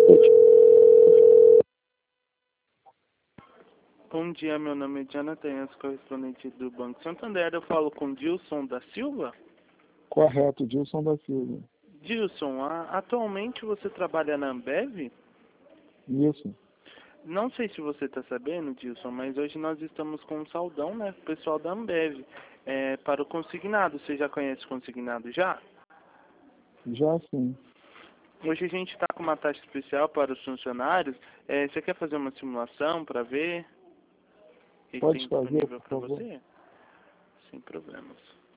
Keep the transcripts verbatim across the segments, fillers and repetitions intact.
Bom dia, meu nome é Jonathan, correspondente do Banco Santander. Eu falo com Dilson da Silva? Correto, Dilson da Silva. Dilson, a, atualmente você trabalha na Ambev? Isso. Não sei se você está sabendo, Dilson, mas hoje nós estamos com um saldão, né, pessoal da Ambev, é, para o consignado. Você já conhece o consignado já? Já sim. Hoje a gente está com uma taxa especial para os funcionários. É, você quer fazer uma simulação para ver? O que Pode tem fazer, disponível por para favor. você? Sem problemas.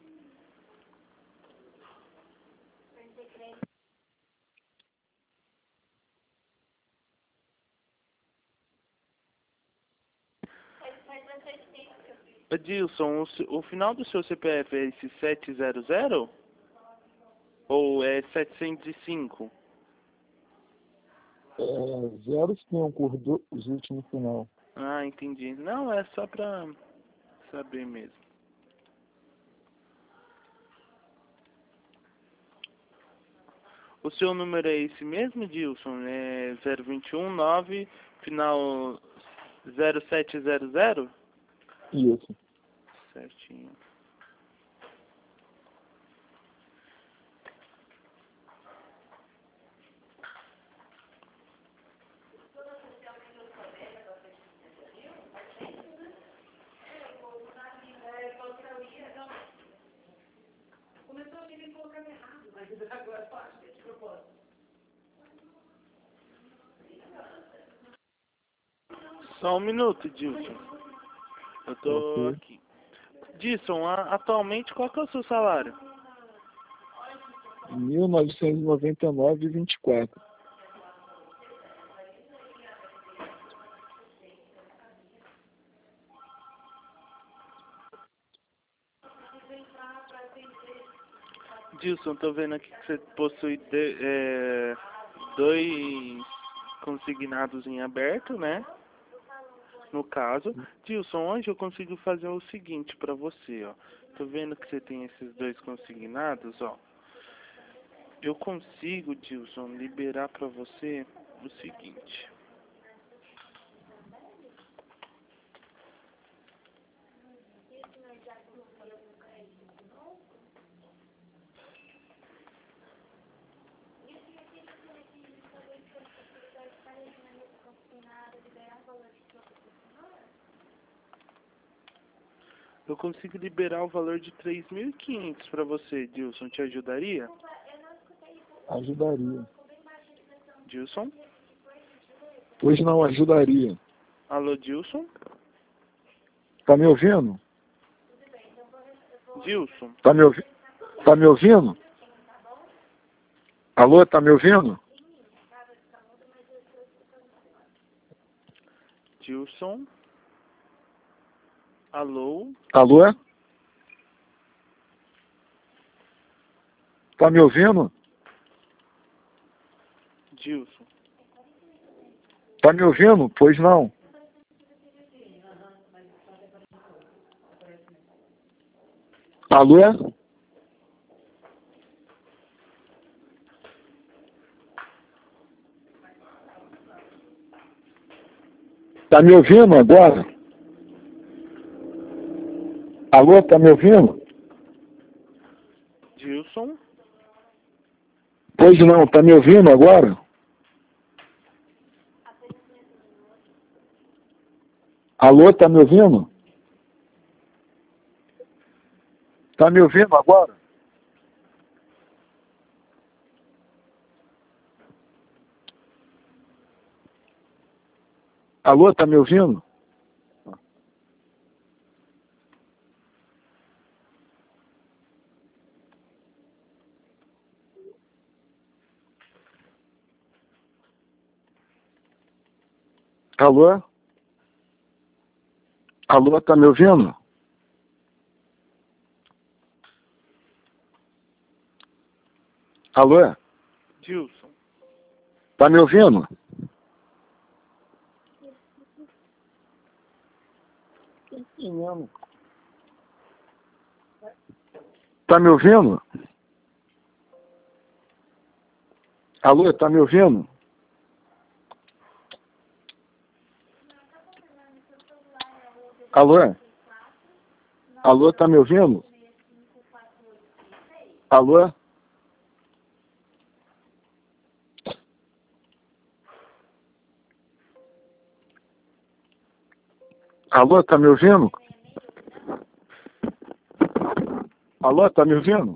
Dilson, o, se- o final do seu C P F é esse setecentos? Ou é setecentos e cinco? É, zero se tem um curso os últimos final. Ah, entendi. Não, é só pra saber mesmo. O seu número é esse mesmo, Dilson? É zero dois um nove, final zero sete zero zero? Isso. Certinho. Só um minuto, Dilson. Eu tô Ok. aqui. Dilson, a- atualmente qual que é o seu salário? mil novecentos e noventa e nove e vinte e quatro. Dilson, tô vendo aqui que você possui de- é, dois consignados em aberto, né? No caso, Dilson, hoje eu consigo fazer o seguinte pra você, ó. Tô vendo que você tem esses dois consignados, ó. Eu consigo, Dilson, liberar pra você o seguinte. Eu consigo liberar o valor de três mil e quinhentos pra você, Dilson. Te ajudaria? Ajudaria. Dilson? Pois não, ajudaria. Alô, Dilson? Tá me ouvindo? Dilson? Tá me, ouvi... tá me ouvindo? Alô, tá me ouvindo? Dilson? Alô? Alô? Tá me ouvindo? Dilson? Tá me ouvindo? Pois não. Alô? Tá me ouvindo agora? Alô, tá me ouvindo? Dilson? Pois não, tá me ouvindo agora? Alô, tá me ouvindo? Tá me ouvindo agora? Alô, tá me ouvindo? Alô? Alô, tá me ouvindo? Alô? Dilson? Tá me ouvindo? Tá me ouvindo? Alô, tá me ouvindo? Alô? Alô, tá me ouvindo? Alô? Alô, tá me ouvindo? Alô, tá me ouvindo?